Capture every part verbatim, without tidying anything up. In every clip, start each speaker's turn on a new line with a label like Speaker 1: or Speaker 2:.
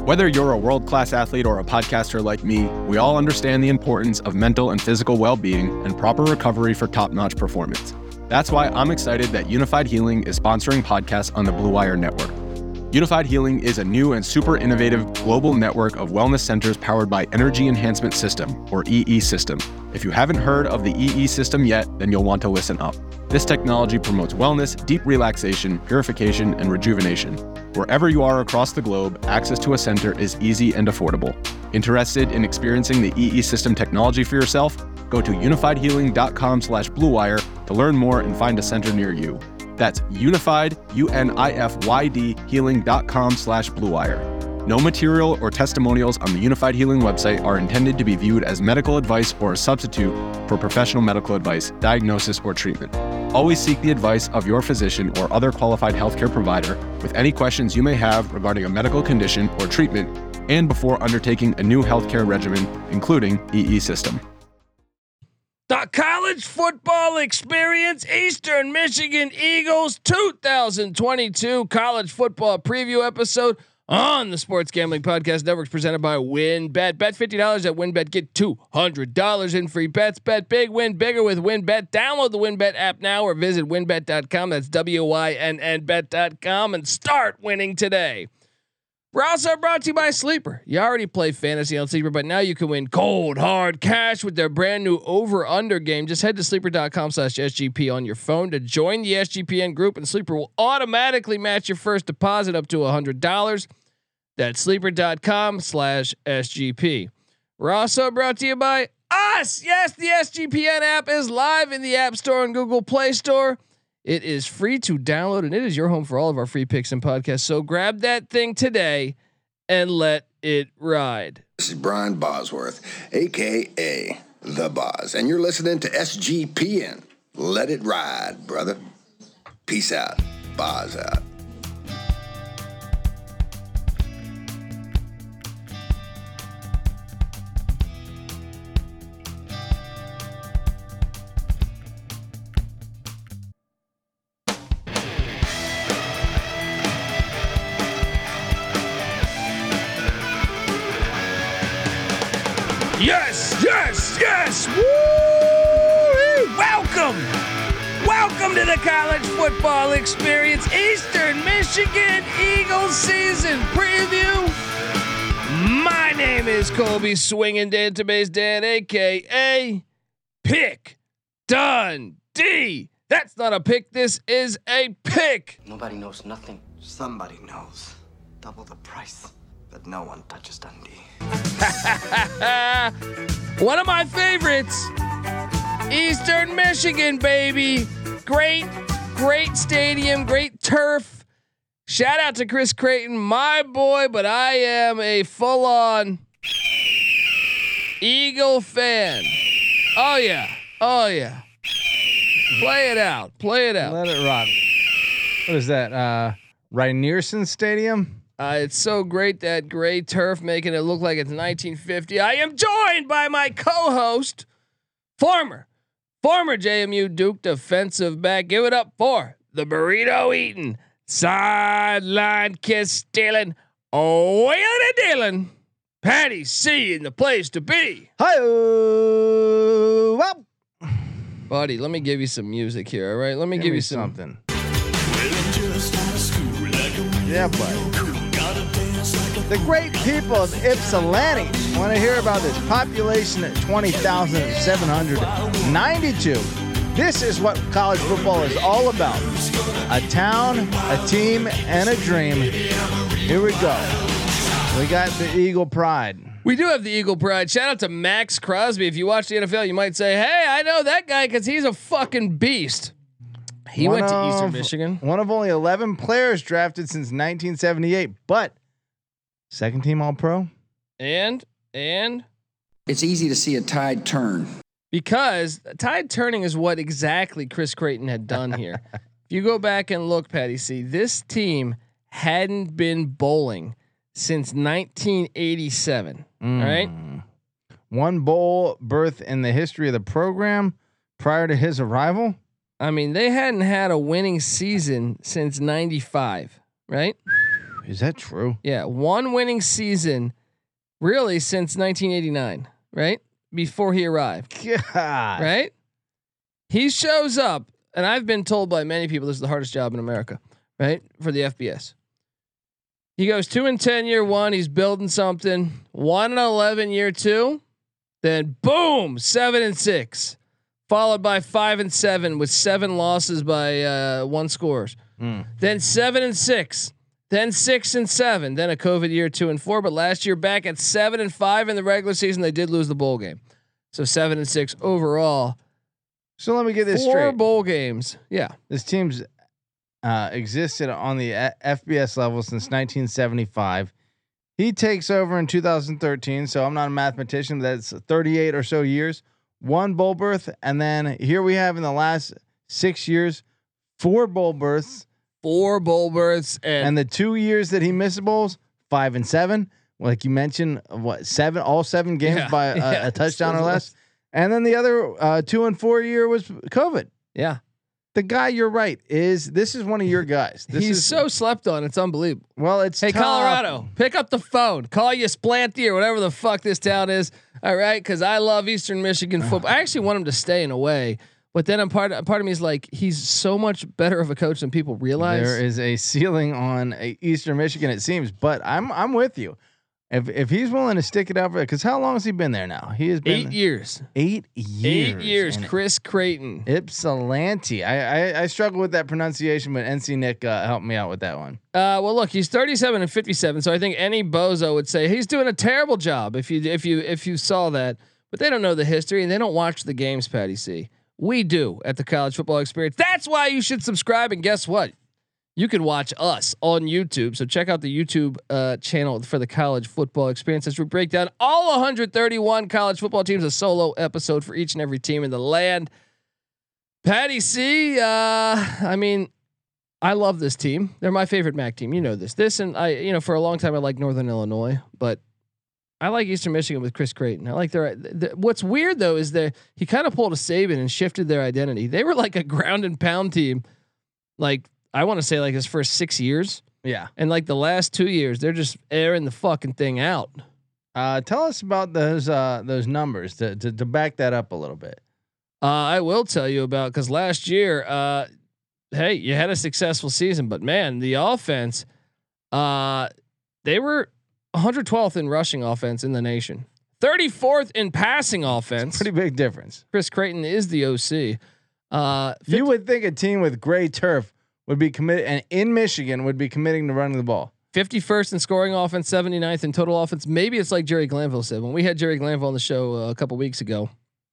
Speaker 1: Whether you're a world-class athlete or a podcaster like me, we all understand the importance of mental and physical well-being and proper recovery for top-notch performance. That's why I'm excited that Unified Healing is sponsoring podcasts on the Blue Wire Network. Unified Healing is a new and super innovative global network of wellness centers powered by Energy Enhancement System, or E E System. If you haven't heard of the E E System yet, then you'll want to listen up. This technology promotes wellness, deep relaxation, purification, and rejuvenation. Wherever you are across the globe, access to a center is easy and affordable. Interested in experiencing the E E System technology for yourself? Go to unified healing dot com slash blue wire to learn more and find a center near you. That's unified, U N I F Y D, healing dot com slash blue wire. No material or testimonials on the Unified Healing website are intended to be viewed as medical advice or a substitute for professional medical advice, diagnosis, or treatment. Always seek the advice of your physician or other qualified healthcare provider with any questions you may have regarding a medical condition or treatment and before undertaking a new healthcare regimen, including E E System.
Speaker 2: The College Football Experience Eastern Michigan Eagles two thousand twenty-two College Football Preview episode on the Sports Gambling Podcast Network presented by WynnBET. Bet fifty dollars at WynnBET. Get two hundred dollars in free bets. Bet big, win bigger with WynnBET. Download the WynnBET app now or visit win bet dot com. That's W Y N N bet dot com and start winning today. We're also brought to you by Sleeper. You already play fantasy on Sleeper, but now you can win cold, hard cash with their brand new over-under game. Just head to sleeper dot com slash S G P on your phone to join the S G P N group, and Sleeper will automatically match your first deposit up to one hundred dollars. That's sleeper dot com slash S G P. We're also brought to you by us. Yes, the S G P N app is live in the App Store and Google Play Store. It is free to download, and it is your home for all of our free picks and podcasts. So grab that thing today and let it ride.
Speaker 3: This is Brian Bosworth, a k a. The Boz, and you're listening to S G P N. Let it ride, brother. Peace out. Boz out.
Speaker 2: Yes, yes, yes. Woo! Welcome. Welcome to the College Football Experience Eastern Michigan Eagles season preview. My name is Colby Swinging Database Dan, a k a. Pick Dundee. That's not a pick. This is a pick.
Speaker 4: Nobody knows nothing. Somebody knows. Double the price. But no one touches Dundee.
Speaker 2: One of my favorites, Eastern Michigan, baby. Great, great stadium, great turf. Shout out to Chris Creighton, my boy, but I am a full-on Eagle fan. Oh yeah, oh yeah. Play it out, play it out.
Speaker 5: Let it rock. What is that? Uh, Rynearson Stadium?
Speaker 2: Uh, it's so great, that gray turf, making it look like it's nineteen fifty. I am joined by my co-host, former, former J M U Duke defensive back. Give it up for the burrito eating, sideline kiss stealing, wheeling and dealing, Patty C in the place to be.
Speaker 5: Hi, well,
Speaker 2: buddy. Let me give you some music here. All right, let me give,
Speaker 5: give me
Speaker 2: you some
Speaker 5: something. Yeah, buddy. The great people of Ypsilanti want to hear about this population at twenty thousand seven hundred ninety-two. This is what college football is all about. A town, a team, and a dream. Here we go. We got the Eagle Pride.
Speaker 2: We do have the Eagle Pride. Shout out to Max Crosby. If you watch the N F L, you might say, hey, I know that guy because he's a fucking beast. He
Speaker 5: one
Speaker 2: went to
Speaker 5: of,
Speaker 2: Eastern Michigan.
Speaker 5: One of only eleven players drafted since nineteen seventy-eight, but second team All Pro.
Speaker 2: And, and
Speaker 6: it's easy to see a tide turn.
Speaker 2: Because tide turning is what exactly Chris Creighton had done here. If you go back and look, Patty C, this team hadn't been bowling since nineteen eighty-seven. Mm. Right?
Speaker 5: One bowl berth in the history of the program prior to his arrival.
Speaker 2: I mean, they hadn't had a winning season since ninety-five, right?
Speaker 5: Is that true?
Speaker 2: Yeah, one winning season, really since nineteen eighty-nine, right before he arrived.
Speaker 5: God.
Speaker 2: Right? He shows up, and I've been told by many people this is the hardest job in America, right? For the F B S. He goes two and ten year one. He's building something. One and eleven year two. Then boom, seven and six, followed by five and seven with seven losses by uh, one scores.
Speaker 5: Mm.
Speaker 2: Then seven and six. Then six and seven. Then a COVID year two and four. But last year back at seven and five in the regular season, they did lose the bowl game. So seven and six overall.
Speaker 5: So let me get this
Speaker 2: Four
Speaker 5: straight.
Speaker 2: bowl games. Yeah.
Speaker 5: This team's uh, existed on the F B S level since nineteen seventy-five. He takes over in two thousand thirteen. So I'm not a mathematician. That's thirty-eight or so years. One bowl berth. And then here we have in the last six years, four bowl berths.
Speaker 2: Four bowl berths. And,
Speaker 5: And the two years that he missed bowls, five and seven. Like you mentioned, what, seven, all seven games
Speaker 2: Yeah,
Speaker 5: by a,
Speaker 2: yeah,
Speaker 5: a touchdown or
Speaker 2: still
Speaker 5: less. And then the other uh, two and four year was COVID.
Speaker 2: yeah.
Speaker 5: The guy, you're right, is this is one of your guys. This
Speaker 2: He's
Speaker 5: is
Speaker 2: so slept on. It's unbelievable.
Speaker 5: well. It's
Speaker 2: Hey,
Speaker 5: tough.
Speaker 2: Colorado, pick up the phone. Call you Splanty or whatever the fuck this town is. All right, because I love Eastern Michigan football. I actually want him to stay in a way, but then I'm part. Part of me is like, he's so much better of a coach than people realize.
Speaker 5: There is a ceiling on uh, Eastern Michigan, it seems. But I'm I'm with you. If if he's willing to stick it out for, because how long has he been there now? He has been
Speaker 2: Eight years.
Speaker 5: Eight years.
Speaker 2: Eight years.
Speaker 5: And
Speaker 2: Chris Creighton.
Speaker 5: Ypsilanti. I, I I struggle with that pronunciation, but N C Nick uh, helped me out with that one.
Speaker 2: Uh, well, look, he's thirty-seven and fifty-seven, so I think any bozo would say he's doing a terrible job. If you if you if you saw that, but they don't know the history and they don't watch the games, Patty C. We do at the College Football Experience. That's why you should subscribe. And guess what? You can watch us on YouTube. So check out the YouTube uh, channel for the College Football Experience as we break down all one hundred thirty-one college football teams, a solo episode for each and every team in the land. Patty C. Uh, I mean, I love this team. They're my favorite M A C team. You know this. This and I, you know, for a long time I like Northern Illinois, but I like Eastern Michigan with Chris Creighton. I like their. The, what's weird though is that he kind of pulled a Saban and shifted their identity. They were like a ground and pound team, like I want to say like his first six years,
Speaker 5: Yeah.
Speaker 2: and like the last two years they're just airing the fucking thing out.
Speaker 5: Uh, tell us about those uh, those numbers to, to to back that up a little bit.
Speaker 2: Uh, I will tell you about because last year, uh, hey, you had a successful season, but man, the offense, uh, they were one hundred twelfth in rushing offense in the nation, thirty-fourth in passing offense.
Speaker 5: Pretty big difference.
Speaker 2: Chris Creighton is the O C. Uh,
Speaker 5: You would think a team with gray turf would be committed, and in Michigan would be committing to running the ball.
Speaker 2: fifty-first in scoring offense, seventy-ninth in total offense. Maybe it's like Jerry Glanville said when we had Jerry Glanville on the show uh, a couple weeks ago.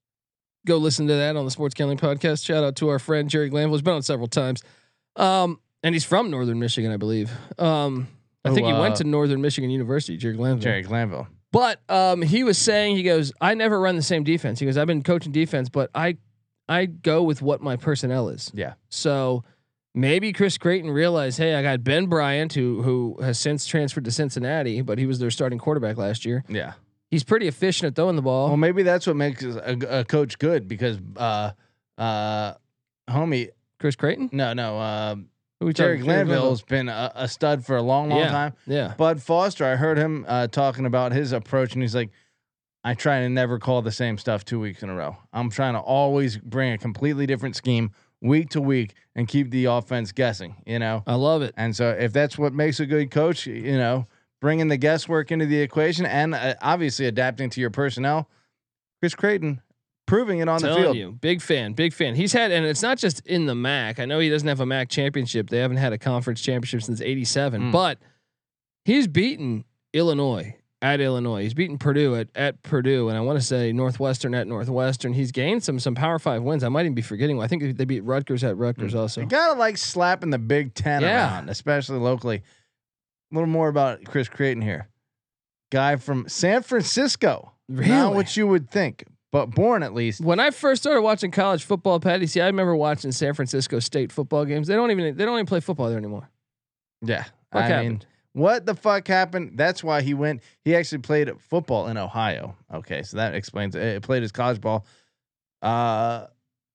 Speaker 2: Go listen to that on the Sports Gambling Podcast. Shout out to our friend Jerry Glanville. He's been on several times, um, and he's from Northern Michigan, I believe. Um, I
Speaker 5: Oh,
Speaker 2: think he
Speaker 5: uh,
Speaker 2: went to Northern Michigan University, Jerry Glanville.
Speaker 5: Jerry Glanville.
Speaker 2: But um, he was saying, he goes, I never run the same defense. He goes, I've been coaching defense, but I I go with what my personnel is.
Speaker 5: Yeah.
Speaker 2: So maybe Chris Creighton realized, hey, I got Ben Bryant, who who has since transferred to Cincinnati, but he was their starting quarterback last year.
Speaker 5: Yeah.
Speaker 2: He's pretty efficient at throwing the ball.
Speaker 5: Well, maybe that's what makes a, a coach good because, uh, uh, homie,
Speaker 2: Chris Creighton?
Speaker 5: no, no, uh,
Speaker 2: Who we
Speaker 5: Jerry
Speaker 2: talking-
Speaker 5: Glanville's been a, a stud for a long, long
Speaker 2: Yeah.
Speaker 5: time.
Speaker 2: Yeah.
Speaker 5: Bud Foster, I heard him uh, talking about his approach, and he's like, I try to never call the same stuff two weeks in a row. I'm trying to always bring a completely different scheme week to week and keep the offense guessing, you know?
Speaker 2: I love it.
Speaker 5: And so if that's what makes a good coach, you know, bringing the guesswork into the equation and uh, obviously adapting to your personnel, Chris Creighton proving it on the
Speaker 2: Telling
Speaker 5: field.
Speaker 2: you, big fan, big fan. He's had, and it's not just in the M A C. I know he doesn't have a M A C championship. They haven't had a conference championship since eighty-seven,
Speaker 5: Mm.
Speaker 2: but he's beaten Illinois at Illinois. He's beaten Purdue at, at Purdue. And I want to say Northwestern at Northwestern. He's gained some, some power five wins. I might even be forgetting. I think they beat Rutgers at Rutgers also.
Speaker 5: You gotta like slapping the Big Ten
Speaker 2: Yeah.
Speaker 5: around, especially locally. A little more about Chris Creighton here. Guy from San Francisco.
Speaker 2: Really?
Speaker 5: Not what you would think, but born at least.
Speaker 2: When I first started watching college football, Patty, see, I remember watching San Francisco State football games. They don't even, they don't even play football there anymore.
Speaker 5: Yeah.
Speaker 2: What
Speaker 5: I
Speaker 2: happened?
Speaker 5: mean, what the fuck happened? That's why he went. He actually played football in Ohio. Okay, so that explains it. He played his college ball. Uh,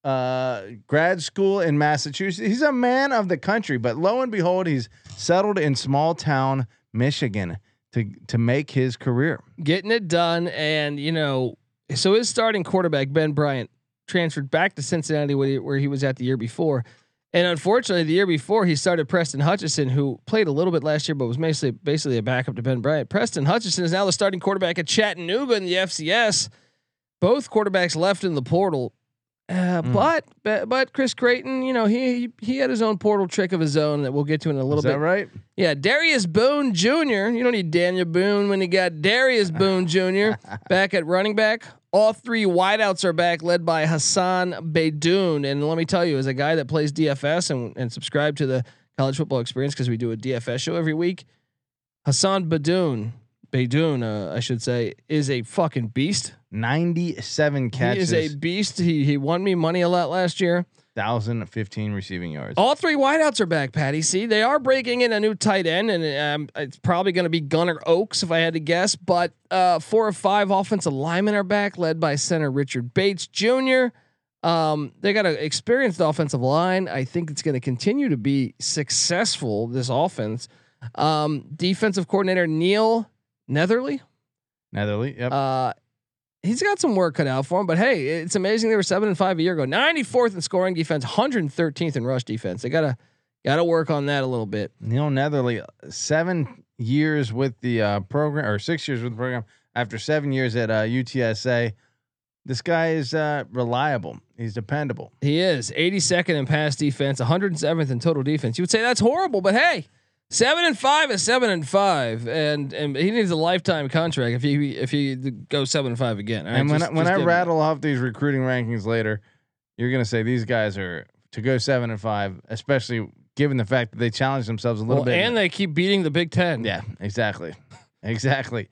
Speaker 5: uh, grad school in Massachusetts. He's a man of the country, but lo and behold, he's settled in small town Michigan to to make his career,
Speaker 2: getting it done. And you know, so his starting quarterback Ben Bryant transferred back to Cincinnati where he, where he was at the year before. And unfortunately, the year before he started Preston Hutchinson, who played a little bit last year, but was basically basically a backup to Ben Bryant. Preston Hutchinson is now the starting quarterback at Chattanooga in the F C S. Both quarterbacks left in the portal, uh, mm. but, but but Chris Creighton, you know, he he had his own portal trick of his own that we'll get to in a little
Speaker 5: is
Speaker 2: bit.
Speaker 5: Is that right?
Speaker 2: Yeah, Darius Boone Junior You don't need Daniel Boone when you got Darius Boone Junior back at running back. All three wideouts are back, led by Hassan Beydoun. And let me tell you, as a guy that plays D F S and, and subscribe to the College Football Experience because we do a D F S show every week, Hassan Beydoun, Beydoun, uh, I should say, is a fucking beast.
Speaker 5: ninety-seven catches.
Speaker 2: He is a beast. He he won me money a lot last year.
Speaker 5: one thousand fifteen receiving yards.
Speaker 2: All three wideouts are back, Patty. See, they are breaking in a new tight end, and um, it's probably going to be Gunnar Oaks if I had to guess. But uh, four or five offensive linemen are back, led by center Richard Bates Junior Um, they got an experienced offensive line. I think it's going to continue to be successful. This offense, um, defensive coordinator Neil Netherly.
Speaker 5: Netherly, yep.
Speaker 2: Uh, He's got some work cut out for him, but hey, it's amazing they were seven and five a year ago. ninety-fourth in scoring defense, one hundred thirteenth in rush defense. They gotta gotta work on that a little bit.
Speaker 5: Neil Netherly, seven years with the uh, program, or six years with the program. After seven years at uh, U T S A, this guy is uh, reliable. He's dependable.
Speaker 2: He is eighty-second in pass defense, one hundred seventh in total defense. You would say that's horrible, but hey, seven and five is seven and five, and and he needs a lifetime contract if he if he goes seven and five again. Right?
Speaker 5: And when
Speaker 2: just,
Speaker 5: I, when
Speaker 2: just
Speaker 5: I rattle off these recruiting rankings later, you're gonna say these guys are to go seven and five, especially given the fact that they challenge themselves a little
Speaker 2: well,
Speaker 5: bit,
Speaker 2: and they keep beating the Big Ten.
Speaker 5: Yeah, exactly, exactly.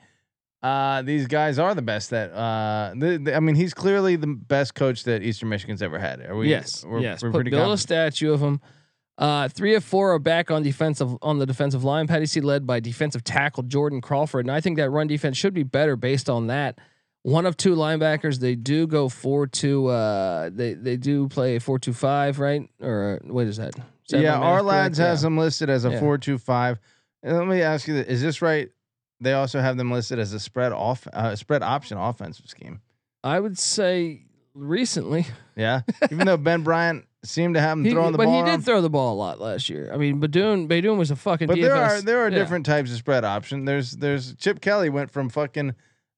Speaker 5: Uh, these guys are the best that. Uh, the, the, I mean, he's clearly the best coach that Eastern Michigan's ever had. Are we?
Speaker 2: Yes,
Speaker 5: we're,
Speaker 2: yes.
Speaker 5: We're
Speaker 2: Put,
Speaker 5: pretty
Speaker 2: build
Speaker 5: confident.
Speaker 2: a statue of him. Uh, three of four are back on defensive on the defensive line. Patty C led by defensive tackle Jordan Crawford, and I think that run defense should be better based on that. One of two linebackers. They do go four two. Uh, they they do play four two five, right? Or uh, what is that? Seven
Speaker 5: yeah, our
Speaker 2: correct?
Speaker 5: lads
Speaker 2: Yeah.
Speaker 5: has them listed as a
Speaker 2: Yeah.
Speaker 5: four two five. And let me ask you this: is this right? They also have them listed as a spread off, uh, spread option offensive scheme.
Speaker 2: I would say recently.
Speaker 5: Yeah, even though Ben Bryant seemed to have him
Speaker 2: He,
Speaker 5: throwing the
Speaker 2: but
Speaker 5: ball,
Speaker 2: he did
Speaker 5: around.
Speaker 2: throw the ball a lot last year. I mean, Beydoun Beydoun was a fucking.
Speaker 5: But
Speaker 2: D F S.
Speaker 5: there are there are
Speaker 2: Yeah.
Speaker 5: different types of spread option. There's there's Chip Kelly went from fucking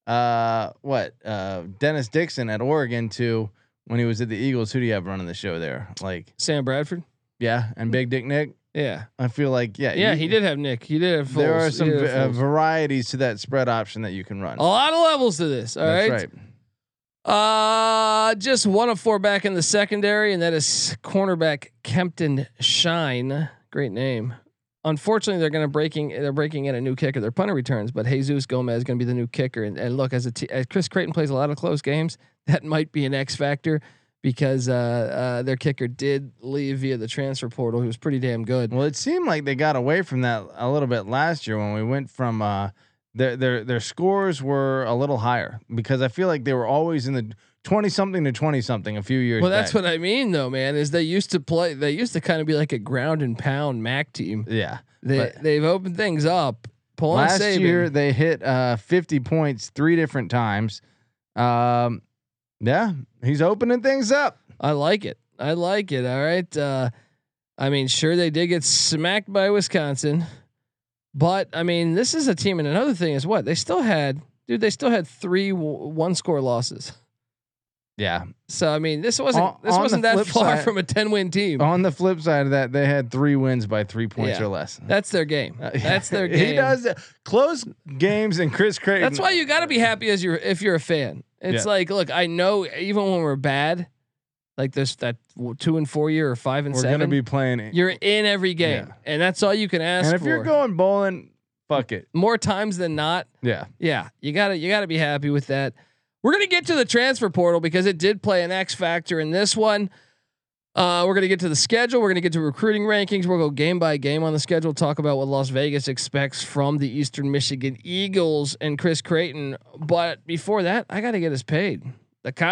Speaker 5: uh what uh Dennis Dixon at Oregon to when he was at the Eagles. Who do you have running the show there? Like
Speaker 2: Sam Bradford.
Speaker 5: yeah, and Big Dick Nick.
Speaker 2: Yeah,
Speaker 5: I feel like yeah
Speaker 2: yeah,
Speaker 5: you-
Speaker 2: he did have Nick. He did have. Foles.
Speaker 5: There are
Speaker 2: He
Speaker 5: some
Speaker 2: did
Speaker 5: v-
Speaker 2: have
Speaker 5: uh,
Speaker 2: Foles.
Speaker 5: varieties to that spread option that you can run.
Speaker 2: A lot of levels to this. All
Speaker 5: That's
Speaker 2: right.
Speaker 5: right.
Speaker 2: Uh, just one of four back in the secondary, and that is cornerback Kempton Shine. Great name. Unfortunately, they're going to breaking. They're breaking in a new kicker. Their punter returns, but Jesus Gomez is going to be the new kicker. And, and look, as a t- as Chris Creighton plays a lot of close games, that might be an X factor because uh, uh, their kicker did leave via the transfer portal. He was pretty damn good.
Speaker 5: Well, it seemed like they got away from that a little bit last year when we went from uh, their their their scores were a little higher because I feel like they were always in the twenty something to twenty something a few years.
Speaker 2: Well, that's
Speaker 5: back.
Speaker 2: what I mean, though, man. Is they used to play. They used to kind of be like a ground and pound M A C team.
Speaker 5: Yeah,
Speaker 2: They
Speaker 5: but
Speaker 2: they've opened things up. Pulling
Speaker 5: last
Speaker 2: Saban.
Speaker 5: year they hit uh, fifty points three different times. Um, yeah, he's opening things up.
Speaker 2: I like it. I like it. All right. Uh, I mean, sure they did get smacked by Wisconsin, but I mean, this is a team. And another thing is what they still had, dude. They still had three w- one score losses.
Speaker 5: Yeah.
Speaker 2: So I mean, this wasn't
Speaker 5: On-
Speaker 2: this
Speaker 5: on
Speaker 2: wasn't
Speaker 5: the
Speaker 2: that
Speaker 5: flip
Speaker 2: far
Speaker 5: side-
Speaker 2: from a ten win team.
Speaker 5: On the flip side of that, they had three wins by three points
Speaker 2: Yeah.
Speaker 5: or less.
Speaker 2: That's their game.
Speaker 5: Uh,
Speaker 2: That's their
Speaker 5: He
Speaker 2: game.
Speaker 5: does uh, close games and Chris Creighton.
Speaker 2: That's why you got to be happy as you're if you're a fan. It's
Speaker 5: Yeah.
Speaker 2: like, look, I know even when we're bad, like this that w- two and four year or five and
Speaker 5: we're
Speaker 2: seven,
Speaker 5: gonna be playing it.
Speaker 2: you're in every game,
Speaker 5: Yeah.
Speaker 2: and that's all you can ask
Speaker 5: And if
Speaker 2: for.
Speaker 5: you're going bowling, fuck it.
Speaker 2: More times than not,
Speaker 5: Yeah.
Speaker 2: yeah, you gotta you gotta be happy with that. We're gonna get to the transfer portal because it did play an X factor in this one. Uh, we're gonna get to the schedule. We're gonna get to recruiting rankings. We'll go game by game on the schedule. Talk about what Las Vegas expects from the Eastern Michigan Eagles and Chris Creighton. But before that, I gotta get us paid. The College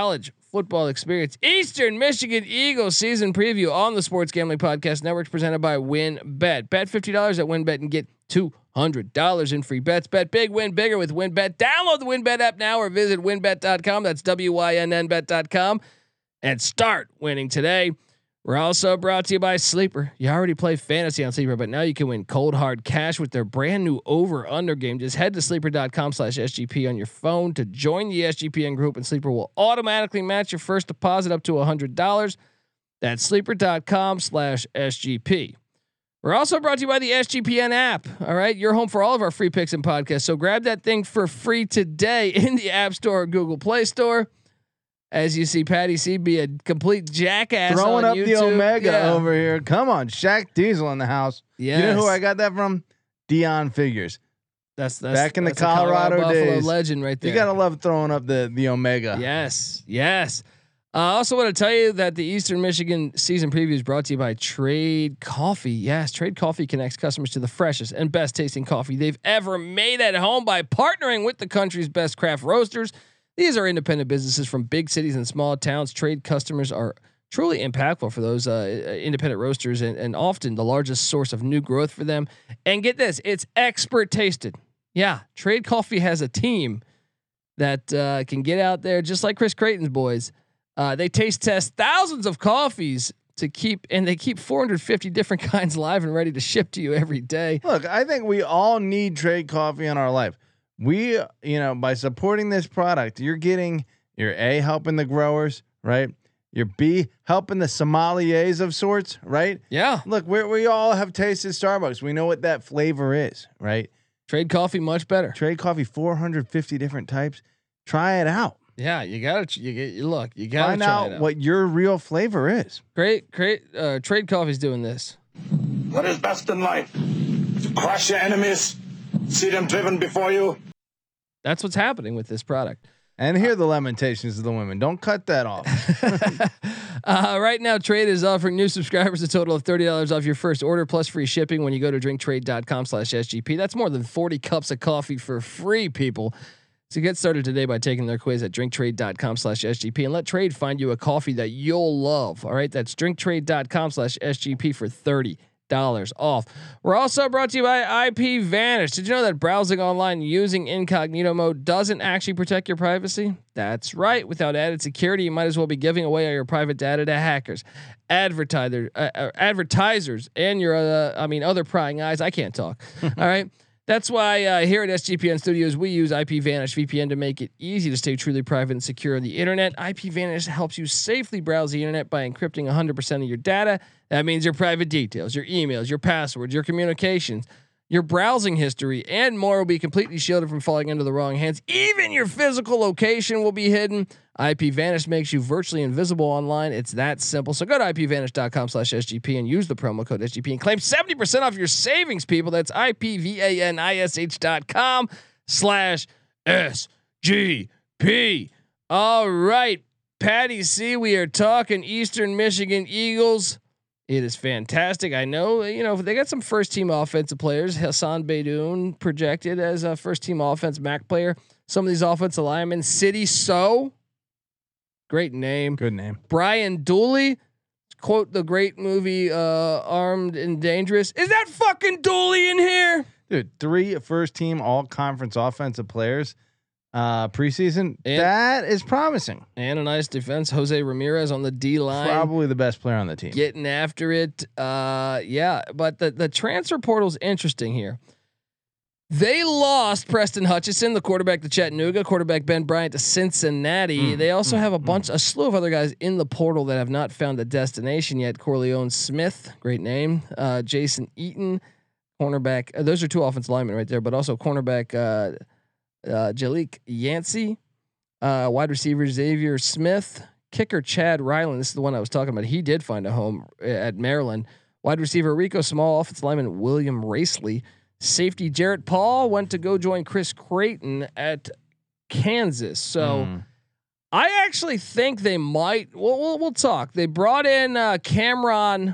Speaker 2: football experience. Eastern Michigan Eagles season preview on the Sports Gambling Podcast Network, presented by WinBet. Bet fifty dollars at WinBet and get two hundred dollars in free bets. Bet big, win bigger with WinBet. Download the WinBet app now or visit winbet dot com. That's W Y N N bet dot com and start winning today. We're also brought to you by Sleeper. You already play fantasy on Sleeper, but now you can win cold hard cash with their brand new over under game. Just head to sleeper dot com slash S G P on your phone to join the S G P N group, and Sleeper will automatically match your first deposit up to one hundred dollars. That's sleeper dot com slash S G P. We're also brought to you by the S G P N app. All right. You're home for all of our free picks and podcasts. So grab that thing for free today in the App Store or Google Play Store. As you see Patty C be a complete jackass.
Speaker 5: Throwing
Speaker 2: on
Speaker 5: up
Speaker 2: YouTube.
Speaker 5: the Omega
Speaker 2: Yeah.
Speaker 5: over here. Come on. Shaq Diesel in the house.
Speaker 2: Yes.
Speaker 5: You know who I got that from? Dion Figures.
Speaker 2: That's, that's
Speaker 5: Back in the
Speaker 2: that's a Colorado,
Speaker 5: Colorado
Speaker 2: Buffalo
Speaker 5: days.
Speaker 2: legend right there.
Speaker 5: You got to love throwing up the, the Omega.
Speaker 2: Yes. Yes. Uh, I also want to tell you that the Eastern Michigan season preview is brought to you by Trade Coffee. Yes, Trade Coffee connects customers to the freshest and best tasting coffee they've ever made at home by partnering with the country's best craft roasters. These are independent businesses from big cities and small towns. Trade customers are truly impactful for those uh, independent roasters and, and often the largest source of new growth for them. And get this, it's expert tasted. Yeah, Trade Coffee has a team that uh, can get out there just like Chris Creighton's boys. Uh, they taste test thousands of coffees to keep, and they keep four hundred fifty different kinds live and ready to ship to you every day.
Speaker 5: Look, I think we all need Trade Coffee in our life. We, you know, by supporting this product, you're getting your A, helping the growers, right? Your B, helping the sommeliers of sorts, right?
Speaker 2: Yeah.
Speaker 5: Look, we we all have tasted Starbucks. We know what that flavor is, right?
Speaker 2: Trade Coffee, much better.
Speaker 5: Trade Coffee, four hundred fifty different types. Try it out.
Speaker 2: Yeah, you gotta you get you look. You gotta
Speaker 5: Find
Speaker 2: try
Speaker 5: out,
Speaker 2: it out
Speaker 5: what your real flavor is.
Speaker 2: Great, great. Uh, Trade Coffee's doing this.
Speaker 7: What is best in life? To crush your enemies, see them driven before you.
Speaker 2: That's what's happening with this product.
Speaker 5: And hear the lamentations of the women. Don't cut that off.
Speaker 2: uh, right now, Trade is offering new subscribers a total of thirty dollars off your first order plus free shipping when you go to drink trade dot com slash S G P. That's more than forty cups of coffee for free, people. So get started today by taking their quiz at drink trade dot com slash S G P and let Trade find you a coffee that you'll love. All right, that's drink trade dot com slash S G P for thirty dollars off. We're also brought to you by I P Vanish. Did you know that browsing online using incognito mode doesn't actually protect your privacy? That's right. Without added security, you might as well be giving away all your private data to hackers, advertiser, uh, uh, advertisers, and your uh, I mean other prying eyes. I can't talk. All right. That's why uh, here at S G P N Studios, we use I P Vanish V P N to make it easy to stay truly private and secure on the internet. I P Vanish helps you safely browse the internet by encrypting one hundred percent of your data. That means your private details, your emails, your passwords, your communications, your browsing history, and more will be completely shielded from falling into the wrong hands. Even your physical location will be hidden. I P Vanish makes you virtually invisible online. It's that simple. So go to I P vanish dot com slash S G P and use the promo code S G P and claim seventy percent off your savings, people. That's I P V A N I S H dot com slash S G P. All right, Patty C, we are talking Eastern Michigan Eagles. It is fantastic. I know, you know, they got some first team offensive players. Hassan Beydoun projected as a first team offense M A C player. Some of these offensive linemen, City So, great name.
Speaker 5: Good name.
Speaker 2: Brian Dooley, quote the great movie uh, Armed and Dangerous. Is that fucking Dooley in here?
Speaker 5: Dude, three first team all conference offensive players uh preseason.
Speaker 2: And,
Speaker 5: that is promising.
Speaker 2: And a nice defense. Jose Ramirez on the D line.
Speaker 5: Probably the best player on the team.
Speaker 2: Getting after it. Uh yeah, but the the transfer portal's interesting here. They lost Preston Hutchinson, the quarterback to Chattanooga, quarterback Ben Bryant to Cincinnati. Mm, they also mm, have a bunch, mm. a slew of other guys in the portal that have not found a destination yet. Corleone Smith, great name. Uh, Jason Eaton, cornerback. Uh, those are two offensive linemen right there, but also cornerback uh, uh, Jalik Yancey, uh, wide receiver Xavier Smith, kicker Chad Ryland. This is the one I was talking about. He did find a home at Maryland. Wide receiver Rico Small, offensive lineman William Racely. Safety Jarrett Paul went to go join Chris Creighton at Kansas. So mm. I actually think they might. We'll, we'll, we'll talk. They brought in uh, Cameron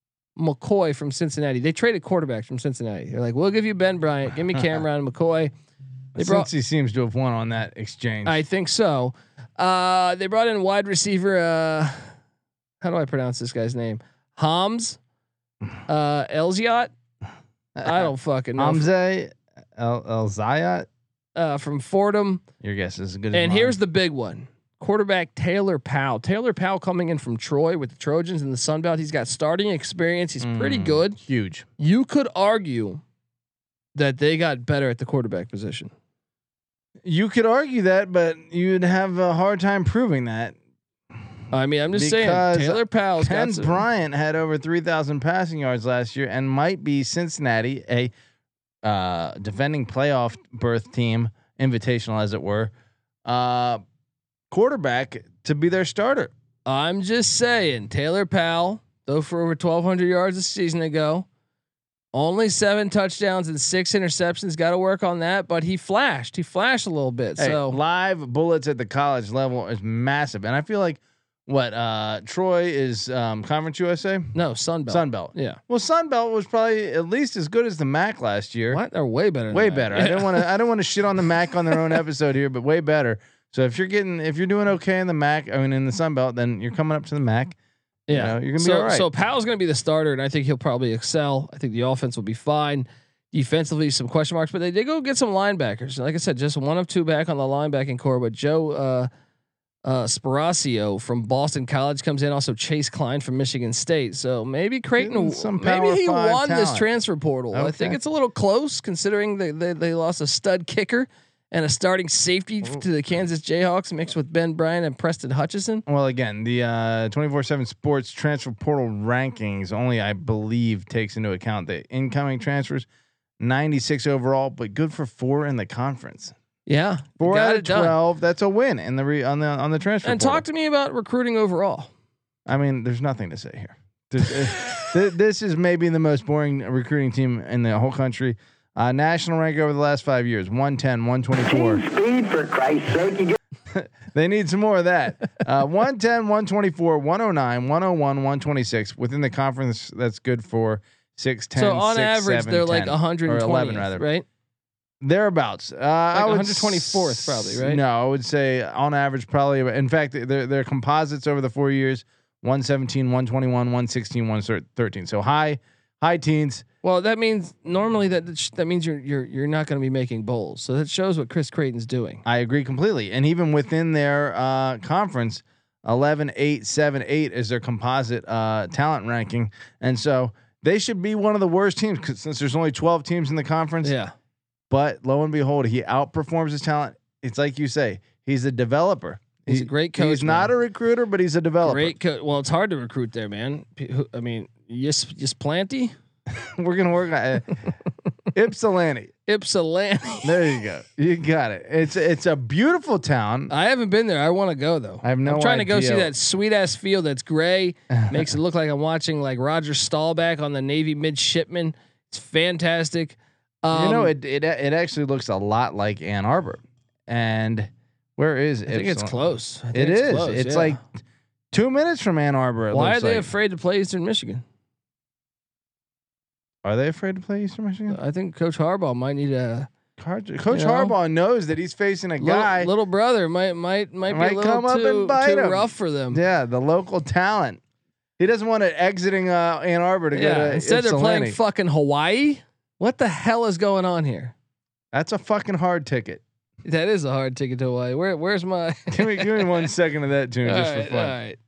Speaker 2: McCoy from Cincinnati. They traded quarterbacks from Cincinnati. They're like, we'll give you Ben Bryant. Give me Cameron McCoy. They
Speaker 5: brought, Cincy seems to have won on that exchange.
Speaker 2: I think so. Uh, they brought in wide receiver. Uh, how do I pronounce this guy's name? Hams, uh, Elziot. I don't fucking know.
Speaker 5: Hamza El Elziot.
Speaker 2: Uh, from Fordham.
Speaker 5: Your guess is as good. as
Speaker 2: And
Speaker 5: mine.
Speaker 2: here's the big one. Quarterback Taylor Powell. Taylor Powell coming in from Troy with the Trojans in the Sun Belt. He's got starting experience. He's pretty
Speaker 5: Mm,
Speaker 2: good.
Speaker 5: Huge.
Speaker 2: You could argue that they got better at the quarterback position.
Speaker 5: You could argue that, but you'd have a hard time proving that.
Speaker 2: I mean, I'm just
Speaker 5: Because
Speaker 2: saying Taylor Powell's
Speaker 5: Ken
Speaker 2: got some,
Speaker 5: Bryant had over three thousand passing yards last year and might be Cincinnati, a uh, defending playoff berth team, invitational as it were, uh, quarterback to be their starter.
Speaker 2: I'm just saying Taylor Powell, though for over twelve hundred yards a season ago, only seven touchdowns and six interceptions. Got to work on that, but he flashed. He flashed a little bit.
Speaker 5: Hey,
Speaker 2: so
Speaker 5: live bullets at the college level is massive, and I feel like what uh, Troy is um, Conference U S A,
Speaker 2: no Sun Belt.
Speaker 5: Sun Belt.
Speaker 2: Yeah.
Speaker 5: Well, Sun Belt was probably at least as good as the M A C last year.
Speaker 2: What? They're way better. Than
Speaker 5: Way
Speaker 2: that.
Speaker 5: better.
Speaker 2: Yeah.
Speaker 5: I don't want to. I don't want to shit on the M A C on their own episode here, but way better. So if you're getting, if you're doing okay in the M A C, I mean in the Sun Belt, then you're coming up to the M A C.
Speaker 2: Yeah,
Speaker 5: You know, you're gonna
Speaker 2: so,
Speaker 5: be all right.
Speaker 2: So Powell's going to be the starter, and I think he'll probably excel. I think the offense will be fine. Defensively, some question marks, but they did go get some linebackers. Like I said, just one of two back on the linebacking core. But Joe uh, uh, Sparacio from Boston College comes in. Also Chase Klein from Michigan State. So maybe Creighton,
Speaker 5: Getting some
Speaker 2: maybe
Speaker 5: Power
Speaker 2: he
Speaker 5: Five
Speaker 2: won this
Speaker 5: talent.
Speaker 2: transfer portal. I think
Speaker 5: Okay.
Speaker 2: it's a little close considering they they, they lost a stud kicker and a starting safety to the Kansas Jayhawks mixed with Ben Bryant and Preston Hutchison.
Speaker 5: Well, again, the uh, twenty-four seven Sports transfer portal rankings only, I believe, takes into account the incoming transfers. ninety-six overall, but good for four in the conference.
Speaker 2: Yeah,
Speaker 5: Four
Speaker 2: got
Speaker 5: out
Speaker 2: it
Speaker 5: of
Speaker 2: done.
Speaker 5: twelve. That's a win in the re, on the on the transfer.
Speaker 2: And
Speaker 5: portal.
Speaker 2: talk to me about recruiting overall.
Speaker 5: I mean, there's nothing to say here. There's, uh, th- this is maybe the most boring recruiting team in the whole country. Uh, national rank over the last five years: one ten, one twenty-four.
Speaker 8: Speed, for Christ's sake. You get-
Speaker 5: They need some more of that. Uh, one ten, one twenty-four, one oh nine, one oh one, one twenty-six. Within the conference, that's good for six ten.
Speaker 2: So on
Speaker 5: six,
Speaker 2: average,
Speaker 5: seven,
Speaker 2: they're like
Speaker 5: ten,
Speaker 2: one hundred twenty,
Speaker 5: or eleven rather.
Speaker 2: right?
Speaker 5: Thereabouts. Uh, I would
Speaker 2: one hundred twenty-fourth probably, right?
Speaker 5: No, I would say on average probably. In fact, their their composites over the four years: one seventeen, one twenty-one, one sixteen, one thirteen. So high high teens.
Speaker 2: Well, that means normally that that means you're you're you're not going to be making bowls. So that shows what Chris Creighton's doing.
Speaker 5: I agree completely. And even within their uh, conference, eleven, eight, seven, eight is their composite uh, talent ranking, and so they should be one of the worst teams 'cause since there's only twelve teams in the conference.
Speaker 2: Yeah.
Speaker 5: But lo and behold, he outperforms his talent. It's like you say, he's a developer.
Speaker 2: He's
Speaker 5: He-
Speaker 2: a great coach.
Speaker 5: He's not
Speaker 2: man.
Speaker 5: a recruiter, but he's a developer.
Speaker 2: great coach. Well, it's hard to recruit there, man. P- who- I mean, Yis Yisplanti,
Speaker 5: We're gonna work on uh, Ypsilanti.
Speaker 2: Ypsilanti.
Speaker 5: There you go. You got it. It's it's a beautiful town.
Speaker 2: I haven't been there. I want to go though.
Speaker 5: I have no
Speaker 2: I'm trying to go see
Speaker 5: idea.
Speaker 2: that sweet ass field that's gray. Makes it look like I'm watching like Roger Staubach on the Navy midshipman. It's fantastic. Um,
Speaker 5: you know, it, it it actually looks a lot like Ann Arbor. And where is
Speaker 2: I think it's
Speaker 5: Ypsilanti?
Speaker 2: close. I think
Speaker 5: It
Speaker 2: it's
Speaker 5: is.
Speaker 2: close,
Speaker 5: It's
Speaker 2: yeah.
Speaker 5: like two minutes from Ann Arbor. It
Speaker 2: Why are
Speaker 5: looks
Speaker 2: they
Speaker 5: like.
Speaker 2: afraid to play Eastern Michigan?
Speaker 5: Are they afraid to play Eastern Michigan?
Speaker 2: I think Coach Harbaugh might need a
Speaker 5: Coach
Speaker 2: you know,
Speaker 5: Harbaugh knows that he's facing a
Speaker 2: little,
Speaker 5: guy.
Speaker 2: little brother. Might might might,
Speaker 5: Might
Speaker 2: be a little
Speaker 5: come up
Speaker 2: too,
Speaker 5: and bite
Speaker 2: too
Speaker 5: him.
Speaker 2: rough for them.
Speaker 5: Yeah, the local talent. He doesn't want it exiting uh, Ann Arbor to
Speaker 2: Yeah,
Speaker 5: go to
Speaker 2: instead they're playing
Speaker 5: Ypsilanti.
Speaker 2: fucking Hawaii. What the hell is going on here?
Speaker 5: That's a fucking hard ticket.
Speaker 2: That is a hard ticket to Hawaii. Where where's my?
Speaker 5: Give me give me one second of that tune
Speaker 2: all
Speaker 5: just
Speaker 2: right,
Speaker 5: for fun.
Speaker 2: all right.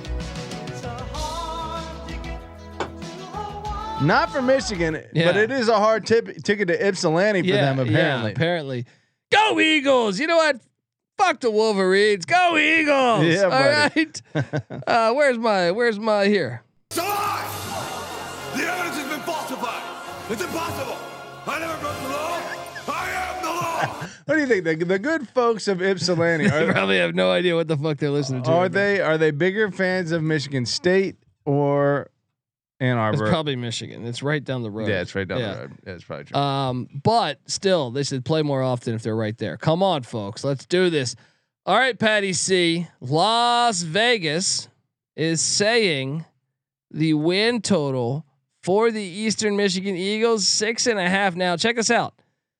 Speaker 5: Not for Michigan,
Speaker 2: Yeah.
Speaker 5: but it is a hard tip, ticket to Ypsilanti for
Speaker 2: Yeah,
Speaker 5: them apparently.
Speaker 2: yeah, apparently. Go Eagles! You know what? Fuck the Wolverines. Go Eagles!
Speaker 5: Yeah,
Speaker 2: all
Speaker 5: buddy.
Speaker 2: right. uh, where's my? Where's my here?
Speaker 9: It's a lie! The evidence has been falsified. It's impossible. I never broke the law. I am the law.
Speaker 5: What do you think? The, the good folks of Ypsilanti
Speaker 2: They
Speaker 5: are,
Speaker 2: probably have no idea what the fuck they're listening to.
Speaker 5: are
Speaker 2: right now.
Speaker 5: they are they bigger fans of Michigan State or Ann
Speaker 2: It's
Speaker 5: Arbor?
Speaker 2: probably Michigan. It's right down the road.
Speaker 5: Yeah, it's right down
Speaker 2: Yeah.
Speaker 5: the road. Yeah, it's probably true.
Speaker 2: Um, but still, they should play more often if they're right there. Come on, folks, let's do this. All right, Patty C. Las Vegas is saying the win total for the Eastern Michigan Eagles six and a half. Now, check this out.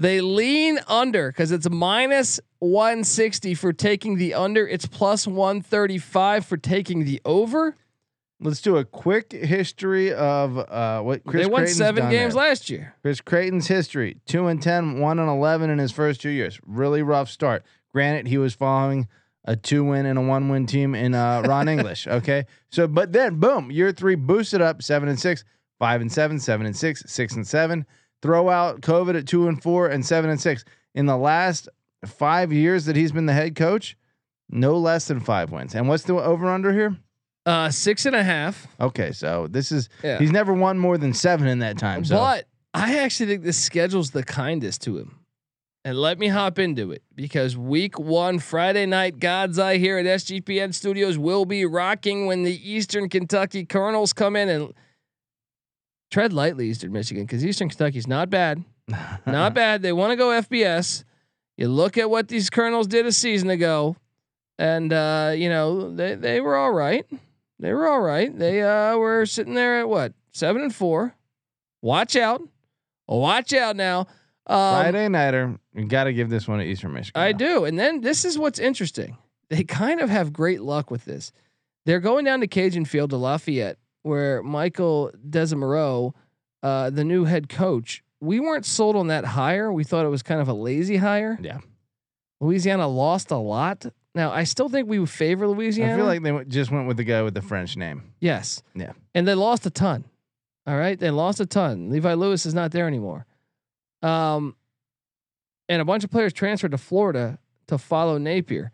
Speaker 2: They lean under because it's minus one sixty for taking the under. It's plus one thirty-five for taking the over.
Speaker 5: Let's do a quick history of uh, what Chris
Speaker 2: They won
Speaker 5: Creighton's
Speaker 2: seven
Speaker 5: done
Speaker 2: games
Speaker 5: there.
Speaker 2: last year.
Speaker 5: Chris Creighton's history: two and ten, one and eleven in his first two years. Really rough start. Granted, he was following a two-win and a one-win team in uh, Ron English. Okay, so but then boom, year three boosted up seven and six, five and seven, seven and six, six and seven. Throw out COVID at two and four and seven and six. In the last five years that he's been the head coach, no less than five wins. And what's the over/under here?
Speaker 2: Uh, six and a half.
Speaker 5: Okay, so this is
Speaker 2: Yeah.
Speaker 5: he's never won more than seven in that time. So.
Speaker 2: But I actually think this schedule's the kindest to him. And let me hop into it because week one, Friday night, God's Eye here at S G P N Studios will be rocking when the Eastern Kentucky Colonels come in and tread lightly, Eastern Michigan, because Eastern Kentucky's not bad. Not bad. They want to go F B S. You look at what these Colonels did a season ago, and uh, you know, they, they were all right. They were all right. They uh, were sitting there at what? Seven and four. Watch out. Watch out now. Um,
Speaker 5: Friday nighter, you got to give this one to Eastern Michigan.
Speaker 2: I
Speaker 5: though.
Speaker 2: do. And then this is what's interesting. They kind of have great luck with this. They're going down to Cajun Field to Lafayette, where Michael Desamoreaux, uh, the new head coach, we weren't sold on that hire. We thought it was kind of a lazy hire.
Speaker 5: Yeah.
Speaker 2: Louisiana lost a lot. Now, I still think we would favor Louisiana.
Speaker 5: I feel like they w- just went with the guy with the French name.
Speaker 2: Yes.
Speaker 5: Yeah.
Speaker 2: And they lost a ton. All right. They lost a ton. Levi Lewis is not there anymore. Um, and a bunch of players transferred to Florida to follow Napier.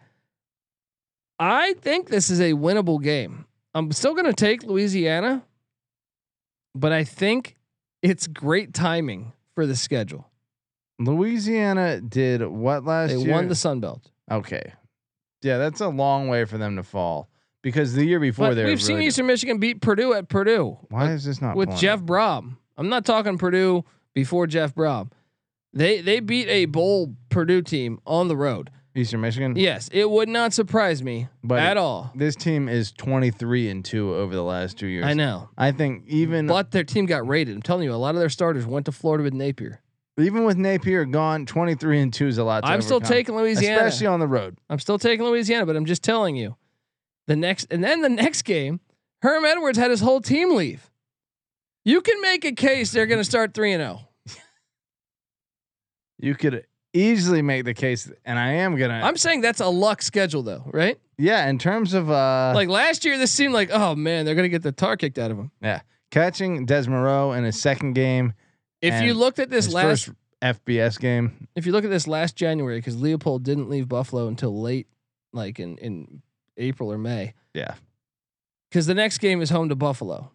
Speaker 2: I think this is a winnable game. I'm still going to take Louisiana, but I think it's great timing for the schedule.
Speaker 5: Louisiana did what last
Speaker 2: They
Speaker 5: year?
Speaker 2: won the Sun Belt.
Speaker 5: Okay. Yeah, that's a long way for them to fall because the year before
Speaker 2: But
Speaker 5: they
Speaker 2: we've
Speaker 5: were
Speaker 2: seen
Speaker 5: really
Speaker 2: Eastern Michigan beat Purdue at Purdue.
Speaker 5: Why is this not
Speaker 2: with
Speaker 5: pulling
Speaker 2: Jeff
Speaker 5: up?
Speaker 2: Brom? I'm not talking Purdue before Jeff Brom. They they beat a bowl Purdue team on the road.
Speaker 5: Eastern Michigan?
Speaker 2: Yes, it would not surprise me
Speaker 5: But
Speaker 2: at all.
Speaker 5: This team is twenty-three and two over the last two years.
Speaker 2: I know.
Speaker 5: I think even
Speaker 2: But their team got rated. I'm telling you, a lot of their starters went to Florida with Napier.
Speaker 5: even with Napier gone, twenty-three and two is a lot. To
Speaker 2: I'm still
Speaker 5: overcome,
Speaker 2: taking Louisiana.
Speaker 5: especially on the road.
Speaker 2: I'm still taking Louisiana, but I'm just telling you, the next and then the next game, Herm Edwards had his whole team leave. You can make a case they're going to start three and zero.
Speaker 5: You could easily make the case, and I am gonna.
Speaker 2: I'm saying that's a luck schedule, though, right?
Speaker 5: yeah, in terms of uh,
Speaker 2: Like last year, this seemed like, oh man, they're going to get the tar kicked out of them.
Speaker 5: yeah, catching Desmoreaux in his second game.
Speaker 2: If
Speaker 5: and
Speaker 2: you looked at this
Speaker 5: his
Speaker 2: last,
Speaker 5: first F B S game,
Speaker 2: if you look at this last January, because Leopold didn't leave Buffalo until late, like in in April or May.
Speaker 5: yeah,
Speaker 2: Because the next game is home to Buffalo.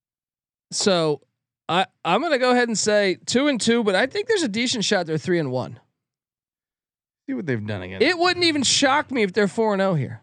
Speaker 2: So I I'm gonna go ahead and say two and two, but I think there's a decent shot they're three and one.
Speaker 5: see what they've done again.
Speaker 2: It wouldn't even shock me if they're four and zero here.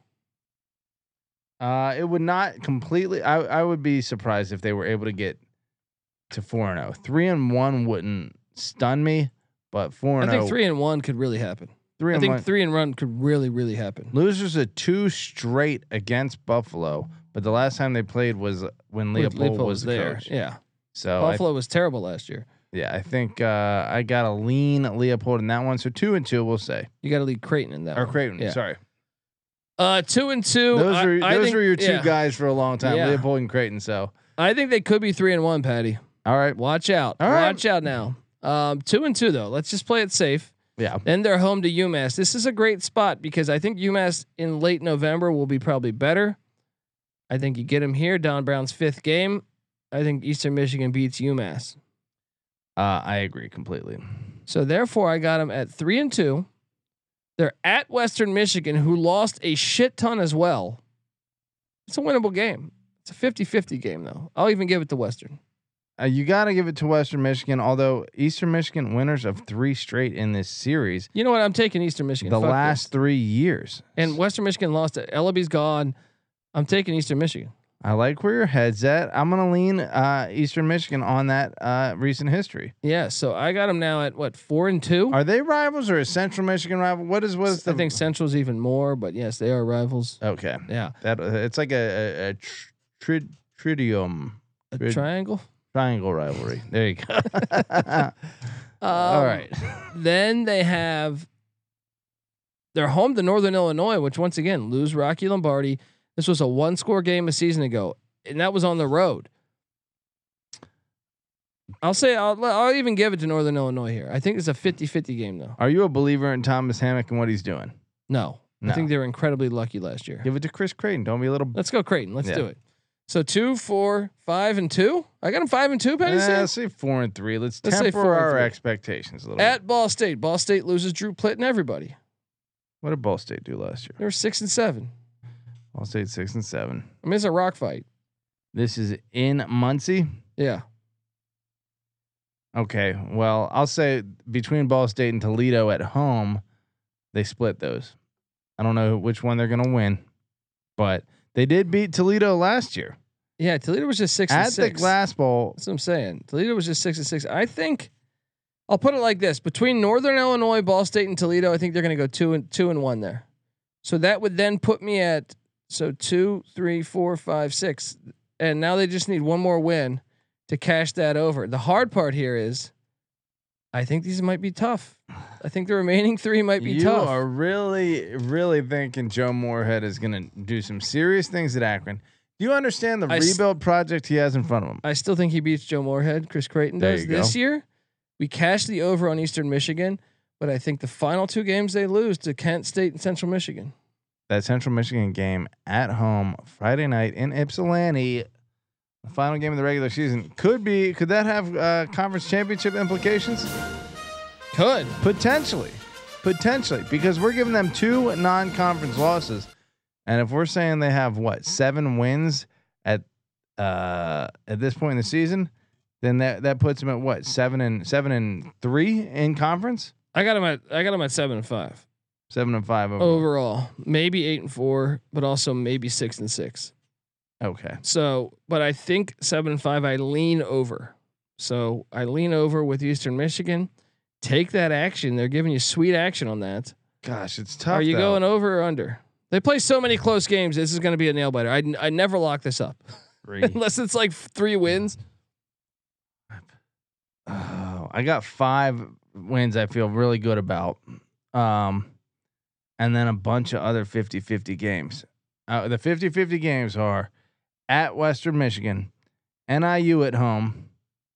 Speaker 5: Uh, it would not completely. I I would be surprised if they were able to get to four and zero. Three and one wouldn't stun me, but four
Speaker 2: I
Speaker 5: and
Speaker 2: think
Speaker 5: zero.
Speaker 2: three and one could really happen.
Speaker 5: Three
Speaker 2: I
Speaker 5: and
Speaker 2: think
Speaker 5: one.
Speaker 2: three and one could really really happen.
Speaker 5: Losers of two straight against Buffalo, but the last time they played was when
Speaker 2: With
Speaker 5: Leopold, was the
Speaker 2: there.
Speaker 5: coach.
Speaker 2: Yeah,
Speaker 5: So I,
Speaker 2: Buffalo was terrible last year.
Speaker 5: yeah, I think uh, I got to lean Leopold in that one. So two and two, we'll say,
Speaker 2: You got to lead Creighton in that.
Speaker 5: or
Speaker 2: one.
Speaker 5: Creighton.
Speaker 2: Yeah.
Speaker 5: Sorry,
Speaker 2: Uh, two and two.
Speaker 5: those
Speaker 2: I,
Speaker 5: were
Speaker 2: I
Speaker 5: those
Speaker 2: think-
Speaker 5: were your two
Speaker 2: yeah.
Speaker 5: guys for a long time,
Speaker 2: Yeah.
Speaker 5: Leopold and Creighton. So
Speaker 2: I think they could be three and one, Patty.
Speaker 5: all right,
Speaker 2: Watch out.
Speaker 5: All right.
Speaker 2: Watch out now. Um, two and two though. Let's just play it safe.
Speaker 5: yeah,
Speaker 2: Then they're home to UMass. This is a great spot because I think UMass in late November will be probably better. I think you get them here. Don Brown's fifth game. I think Eastern Michigan beats UMass.
Speaker 5: uh, I agree completely.
Speaker 2: So therefore, I got them at three and two. They're at Western Michigan, who lost a shit ton as well. It's a winnable game. It's a fifty-fifty game though. I'll even give it to Western.
Speaker 5: Uh, you got to give it to Western Michigan, although Eastern Michigan winners of three straight in this series.
Speaker 2: You know what? I'm taking Eastern Michigan.
Speaker 5: The
Speaker 2: Fuck
Speaker 5: last
Speaker 2: this.
Speaker 5: three years.
Speaker 2: And Western Michigan lost it. Ellaby's gone. I'm taking Eastern Michigan.
Speaker 5: I like where your head's at. I'm gonna lean uh, Eastern Michigan on that uh, recent history.
Speaker 2: Yeah, so I got them now at what four and two.
Speaker 5: Are they rivals or is Central Michigan rival? What is what is the?
Speaker 2: I think Central's even more, but yes, they are rivals.
Speaker 5: Okay,
Speaker 2: Yeah,
Speaker 5: that uh, it's like a, a, a tr- tri- tridium
Speaker 2: a
Speaker 5: Good.
Speaker 2: triangle.
Speaker 5: triangle rivalry. There you go.
Speaker 2: Um,
Speaker 5: All right.
Speaker 2: Then they have. They're home to Northern Illinois, which once again lose Rocky Lombardi. This was a one-score game a season ago, and that was on the road. I'll say I'll I'll even give it to Northern Illinois here. I think it's a fifty-fifty game though.
Speaker 5: Are you a believer in Thomas Hammock and what he's doing?
Speaker 2: No,
Speaker 5: No.
Speaker 2: I think they were incredibly lucky last year.
Speaker 5: Give it to Chris Creighton. Don't be a little.
Speaker 2: Let's go Creighton. Let's
Speaker 5: Yeah.
Speaker 2: do it. So two, four, five, and two. I got them five and two. Patty
Speaker 5: Eh,
Speaker 2: said.
Speaker 5: let's say four and three. Let's,
Speaker 2: Let's say
Speaker 5: temper
Speaker 2: four and
Speaker 5: our
Speaker 2: three.
Speaker 5: expectations a little.
Speaker 2: At
Speaker 5: bit.
Speaker 2: Ball State, Ball State loses Drew Plitt and everybody.
Speaker 5: What did Ball State do last year?
Speaker 2: They were six and seven.
Speaker 5: Ball State six and seven.
Speaker 2: I mean, it's a rock fight.
Speaker 5: This is in Muncie.
Speaker 2: Yeah.
Speaker 5: Okay, well, I'll say between Ball State and Toledo at home, they split those. I don't know which one they're going to win, but they did beat Toledo last year
Speaker 2: Yeah, Toledo was just six
Speaker 5: at
Speaker 2: and six.
Speaker 5: the Glass Bowl.
Speaker 2: That's what I'm saying. Toledo was just six and six. I think I'll put it like this: between Northern Illinois, Ball State, and Toledo, I think they're going to go two and two and one there. So that would then put me at so two, three, four, five, six, and now they just need one more win to cash that over. The hard part here is, I think these might be tough. I think the remaining three might be
Speaker 5: you
Speaker 2: tough.
Speaker 5: are really, really thinking Joe Moorhead is going to do some serious things at Akron. Do you understand the
Speaker 2: I s-
Speaker 5: rebuild project he has in front of him?
Speaker 2: I still think he beats Joe Moorhead. Chris Creighton
Speaker 5: There
Speaker 2: does
Speaker 5: you go.
Speaker 2: this year. We cashed the over on Eastern Michigan, but I think the final two games they lose to Kent State and Central Michigan.
Speaker 5: That Central Michigan game at home Friday night in Ypsilanti, the final game of the regular season, could be. Could that have uh, conference championship implications?
Speaker 2: Could.
Speaker 5: Potentially, potentially, because we're giving them two non-conference losses, and if we're saying they have what seven wins at uh, at this point in the season, then that that puts them at what seven and seven and three in conference,
Speaker 2: I got him at I got him at seven and five
Speaker 5: seven and five overall.
Speaker 2: overall. Maybe eight and four, but also maybe six and six.
Speaker 5: Okay,
Speaker 2: So, but I think seven and five. I lean over. So I lean over with Eastern Michigan. Take that action. They're giving you sweet action on that.
Speaker 5: gosh, it's tough.
Speaker 2: Are you
Speaker 5: though.
Speaker 2: going over or under? They play so many close games. This is going to be a nail biter. I I never lock this up
Speaker 5: Three.
Speaker 2: unless it's like three wins.
Speaker 5: Oh, I got five wins I feel really good about. Um, and then a bunch of other fifty-fifty games. Uh, the fifty-fifty games are at Western Michigan, N I U at home,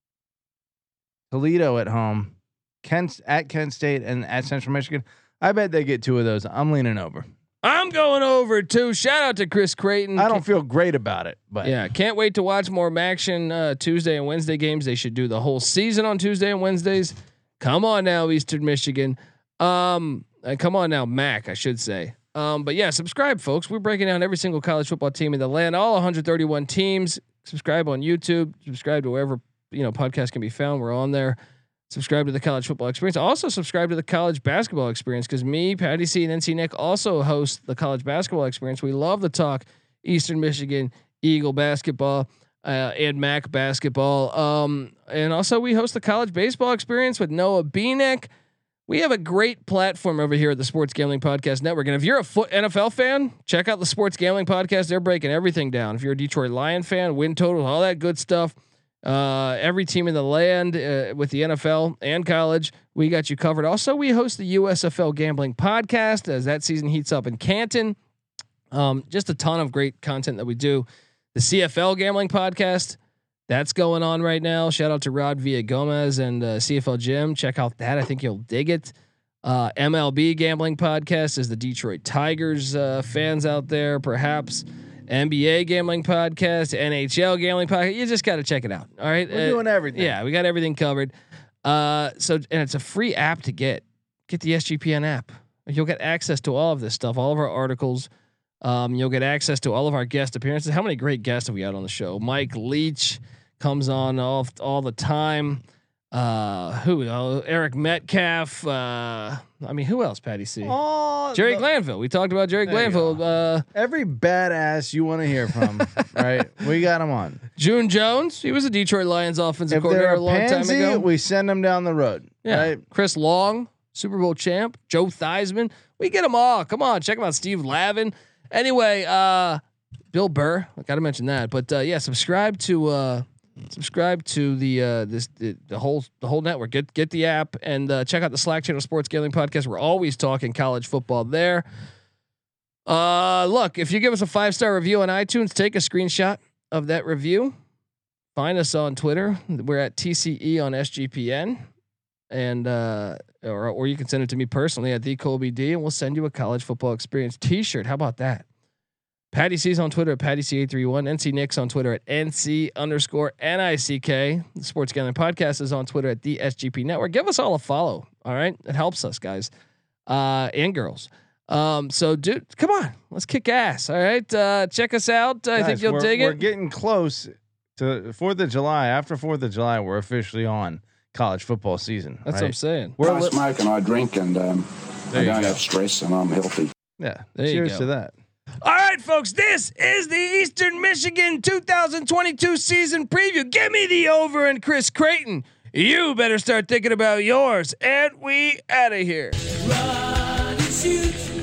Speaker 5: Toledo at home, Kent at Kent State, and at Central Michigan. I bet they get two of those. I'm leaning over.
Speaker 2: I'm going over too. Shout out to Chris Creighton.
Speaker 5: I don't feel great about it, but
Speaker 2: Yeah, can't wait to watch more Maction uh, Tuesday and Wednesday games. They should do the whole season on Tuesday and Wednesdays. Come on now, Eastern Michigan. Um, uh, come on now, Mac, I should say. Um, but yeah, subscribe, folks. We're breaking down every single college football team in the land, all one hundred thirty-one teams. Subscribe on YouTube. Subscribe to wherever you know podcasts can be found. We're on there. Subscribe to the College Football Experience. Also subscribe to the College Basketball Experience because me, Patty C, and N C Nick also host the College Basketball Experience. We love to talk Eastern Michigan Eagle basketball uh, and Mac basketball. Um, and also we host the College Baseball Experience with Noah Beanick. We have a great platform over here at the Sports Gambling Podcast Network. And if you're a foot N F L fan, check out the Sports Gambling Podcast. They're breaking everything down. If you're a Detroit Lion fan, win totals, all that good stuff. Uh, every team in the land uh, with the N F L and college, we got you covered. Also, we host the U S F L Gambling Podcast as that season heats up in Canton. Um, just a ton of great content that we do. The C F L Gambling Podcast, that's going on right now. Shout out to Rod Villagomez and uh, C F L Jim. Check out that. I think you'll dig it. Uh, M L B Gambling Podcast is the Detroit Tigers uh, fans out there, perhaps. N B A Gambling Podcast, N H L Gambling Podcast. You just got to check it out. All right,
Speaker 5: we're
Speaker 2: uh,
Speaker 5: doing everything.
Speaker 2: Yeah, we got everything covered. Uh, so and it's a free app to get. Get the S G P N app. You'll get access to all of this stuff, all of our articles. Um, you'll get access to all of our guest appearances. How many great guests have we had on the show? Mike Leach comes on all all the time. Uh, who? Uh, Eric Metcalf. Uh, I mean, who else? Patty C.
Speaker 5: Oh,
Speaker 2: Jerry
Speaker 5: the-
Speaker 2: Glanville. We talked about Jerry
Speaker 5: There you
Speaker 2: Glanville. Uh,
Speaker 5: every badass you want to hear from, right? We got him on.
Speaker 2: June Jones. He was a Detroit Lions offensive
Speaker 5: If
Speaker 2: coordinator
Speaker 5: they're
Speaker 2: a
Speaker 5: a
Speaker 2: long
Speaker 5: pansy,
Speaker 2: time ago.
Speaker 5: we send them down the road.
Speaker 2: Yeah.
Speaker 5: Right?
Speaker 2: Chris Long, Super Bowl champ. Joe Theismann. We get them all. Come on, check them out. Steve Lavin. Anyway, uh, Bill Burr. I got to mention that. But uh, yeah, subscribe to uh, subscribe to the uh, this the, the whole the whole network. Get get the app and uh, check out the Slack channel Sports Gambling Podcast. We're always talking college football there. Uh, look, if you give us a five star review on iTunes, take a screenshot of that review. Find us on Twitter. We're at T C E on S G P N, and uh, or or you can send it to me personally at the Colby D, and we'll send you a college football experience T-shirt. How about that? Patty C's on Twitter at Patty C eight three one. N C Nick's on Twitter at N C underscore N I C K. The Sports Gambling Podcast is on Twitter at the S G P Network. Give us all a follow. All right, it helps us, guys, uh, and girls. Um, so dude, come on, let's kick ass. All right. Uh, check us out. I think you'll
Speaker 5: we're,
Speaker 2: dig
Speaker 5: we're
Speaker 2: it.
Speaker 5: We're getting close to fourth of July. After fourth of July, we're officially on college football season.
Speaker 2: That's
Speaker 5: right?
Speaker 2: what I'm saying.
Speaker 3: Well, I smoke and I drink and um, I don't
Speaker 5: go.
Speaker 3: have stress and I'm healthy.
Speaker 5: Yeah.
Speaker 2: There you
Speaker 5: Cheers
Speaker 2: go.
Speaker 5: to that.
Speaker 2: All right, folks, this is the Eastern Michigan two thousand twenty-two season preview. Give me the over and Chris Creighton. You better start thinking about yours. And we out of here.
Speaker 10: Run and shoot.